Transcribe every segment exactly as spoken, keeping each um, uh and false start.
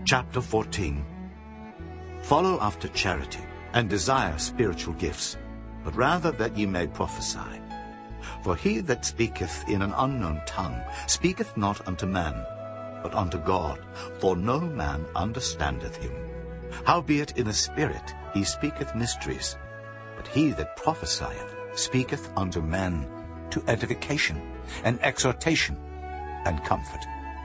Chapter fourteen. Follow after charity, and desire spiritual gifts, but rather that ye may prophesy. For he that speaketh in an unknown tongue speaketh not unto man, but unto God, for no man understandeth him. Howbeit in the Spirit he speaketh mysteries. But he that prophesieth speaketh unto men to edification, and exhortation, and comfort.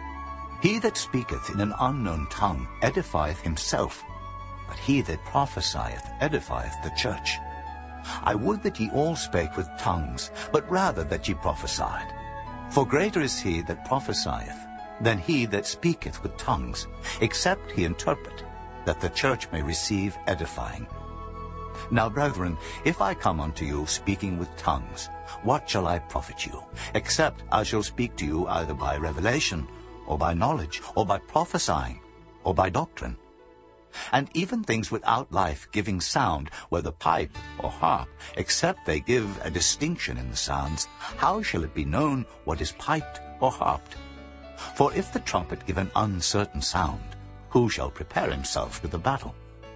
He that speaketh in an unknown tongue edifieth himself, but he that prophesieth edifieth the church. I would that ye all spake with tongues, but rather that ye prophesied. For greater is he that prophesieth than he that speaketh with tongues, except he interpret, that the church may receive edifying. Now, brethren, if I come unto you speaking with tongues, what shall I profit you, except I shall speak to you either by revelation, or by knowledge, or by prophesying, or by doctrine? And even things without life giving sound, whether pipe or harp, except they give a distinction in the sounds, how shall it be known what is piped or harped? For if the trumpet give an uncertain sound, who shall prepare himself to the battle?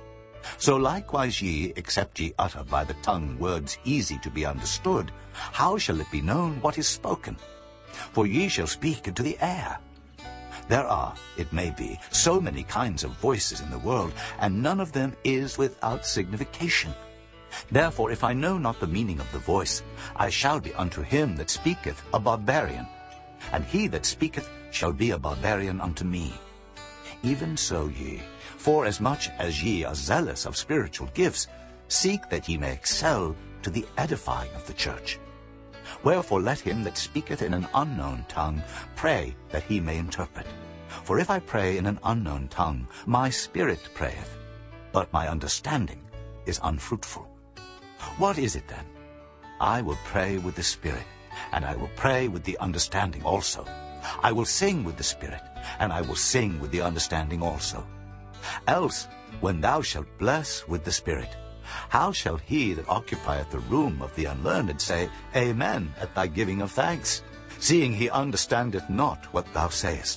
So likewise ye, except ye utter by the tongue words easy to be understood, how shall it be known what is spoken? For ye shall speak into the air. There are, it may be, so many kinds of voices in the world, and none of them is without signification. Therefore, if I know not the meaning of the voice, I shall be unto him that speaketh a barbarian, and he that speaketh shall be a barbarian unto me. Even so ye, forasmuch as ye are zealous of spiritual gifts, seek that ye may excel to the edifying of the church. Wherefore let him that speaketh in an unknown tongue pray that he may interpret. For if I pray in an unknown tongue, my spirit prayeth, but my understanding is unfruitful. What is it then? I will pray with the spirit, and I will pray with the understanding also. I will sing with the spirit, and I will sing with the understanding also. Else, when thou shalt bless with the spirit, how shall he that occupieth the room of the unlearned say, Amen, at thy giving of thanks, seeing he understandeth not what thou sayest?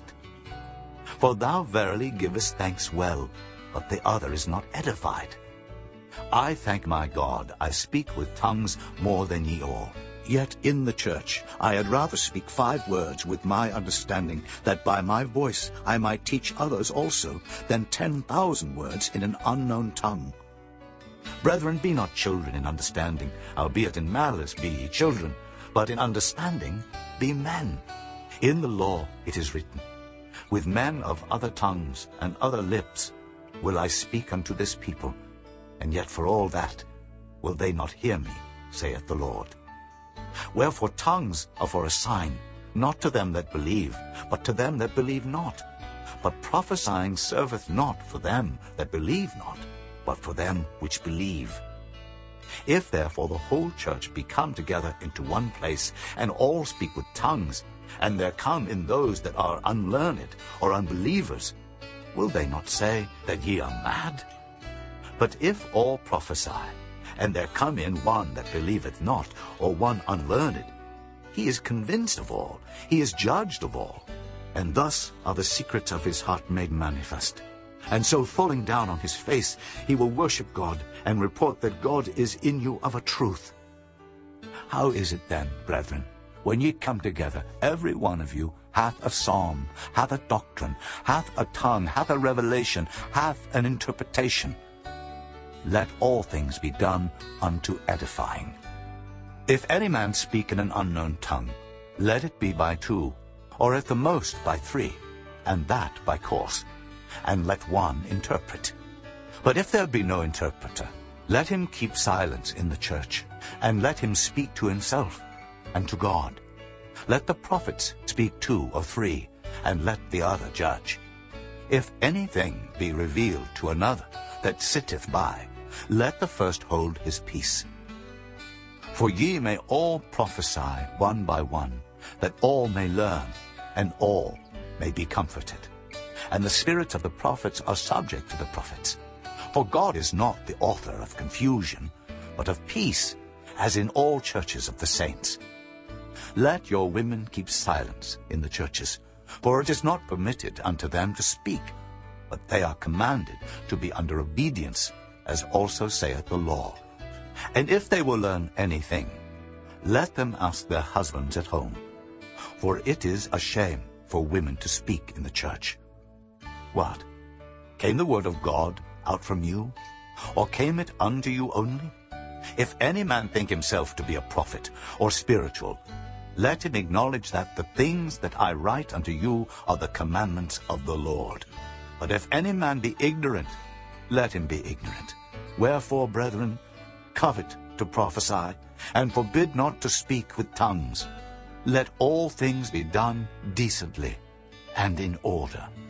For thou verily givest thanks well, but the other is not edified. I thank my God, I speak with tongues more than ye all. Yet in the church I had rather speak five words with my understanding, that by my voice I might teach others also, than ten thousand words in an unknown tongue. Brethren, be not children in understanding, howbeit in malice be ye children, but in understanding be men. In the law it is written, With men of other tongues and other lips will I speak unto this people, and yet for all that will they not hear me, saith the Lord. Wherefore tongues are for a sign, not to them that believe, but to them that believe not. But prophesying serveth not for them that believe not, but for them which believe. If therefore the whole church be come together into one place, and all speak with tongues, and there come in those that are unlearned or unbelievers, will they not say that ye are mad? But if all prophesy, and there come in one that believeth not, or one unlearned, he is convinced of all, he is judged of all, and thus are the secrets of his heart made manifest. And so falling down on his face, he will worship God, and report that God is in you of a truth. How is it then, brethren, when ye come together, every one of you hath a psalm, hath a doctrine, hath a tongue, hath a revelation, hath an interpretation? Let all things be done unto edifying. If any man speak in an unknown tongue, let it be by two, or at the most by three, and that by course, and let one interpret. But if there be no interpreter, let him keep silence in the church, and let him speak to himself and to God. Let the prophets speak two or three, and let the other judge. If anything be revealed to another that sitteth by, let the first hold his peace. For ye may all prophesy one by one, that all may learn, and all may be comforted. And the spirits of the prophets are subject to the prophets. For God is not the author of confusion, but of peace, as in all churches of the saints. Let your women keep silence in the churches, for it is not permitted unto them to speak, but they are commanded to be under obedience, as also saith the law. And if they will learn anything, let them ask their husbands at home. For it is a shame for women to speak in the church. What? Came the word of God out from you? Or came it unto you only? If any man think himself to be a prophet or spiritual, let him acknowledge that the things that I write unto you are the commandments of the Lord. But if any man be ignorant, let him be ignorant. Wherefore, brethren, covet to prophesy, and forbid not to speak with tongues. Let all things be done decently and in order.